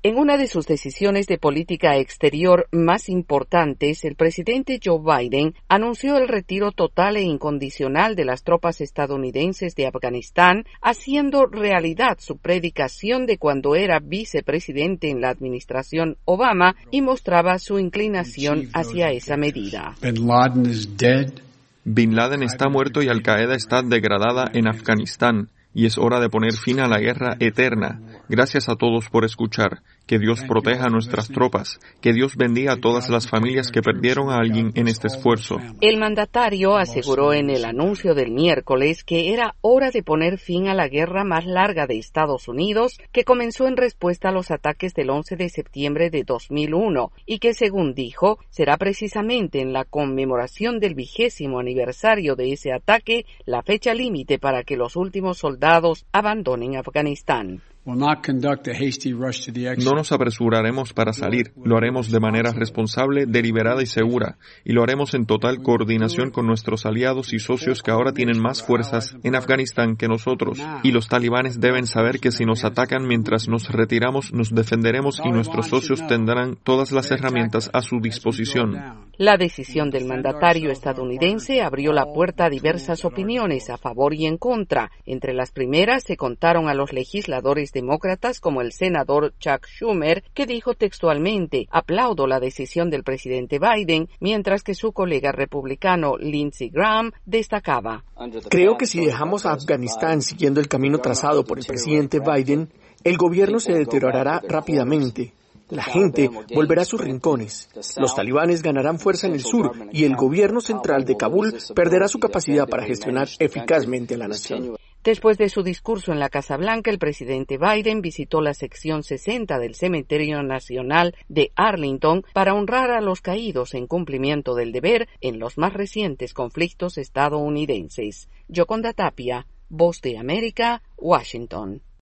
En una de sus decisiones de política exterior más importantes, el presidente Joe Biden anunció el retiro total e incondicional de las tropas estadounidenses de Afganistán, haciendo realidad su predicación de cuando era vicepresidente en la administración Obama y mostraba su inclinación hacia esa medida. Bin Laden está muerto y Al Qaeda está degradada en Afganistán. Y es hora de poner fin a la guerra eterna. Gracias a todos por escuchar. Que Dios proteja a nuestras tropas. Que Dios bendiga a todas las familias que perdieron a alguien en este esfuerzo. El mandatario aseguró en el anuncio del miércoles que era hora de poner fin a la guerra más larga de Estados Unidos, que comenzó en respuesta a los ataques del 11 de septiembre de 2001 y que, según dijo, será precisamente en la conmemoración del 20º aniversario de ese ataque la fecha límite para que los últimos soldados abandonen Afganistán. No nos apresuraremos para salir, lo haremos de manera responsable, deliberada y segura, y lo haremos en total coordinación con nuestros aliados y socios que ahora tienen más fuerzas en Afganistán que nosotros, y los talibanes deben saber que si nos atacan mientras nos retiramos, nos defenderemos y nuestros socios tendrán todas las herramientas a su disposición. La decisión del mandatario estadounidense abrió la puerta a diversas opiniones a favor y en contra. Entre las primeras se contaron a los legisladores demócratas como el senador Chuck Schumer, que dijo textualmente: "Aplaudo la decisión del presidente Biden", mientras que su colega republicano Lindsey Graham destacaba: "Creo que si dejamos a Afganistán siguiendo el camino trazado por el presidente Biden, el gobierno se deteriorará rápidamente. La gente volverá a sus rincones. Los talibanes ganarán fuerza en el sur y el gobierno central de Kabul perderá su capacidad para gestionar eficazmente a la nación". Después de su discurso en la Casa Blanca, el presidente Biden visitó la sección 60 del Cementerio Nacional de Arlington para honrar a los caídos en cumplimiento del deber en los más recientes conflictos estadounidenses. Yoconda Tapia, Voz de América, Washington.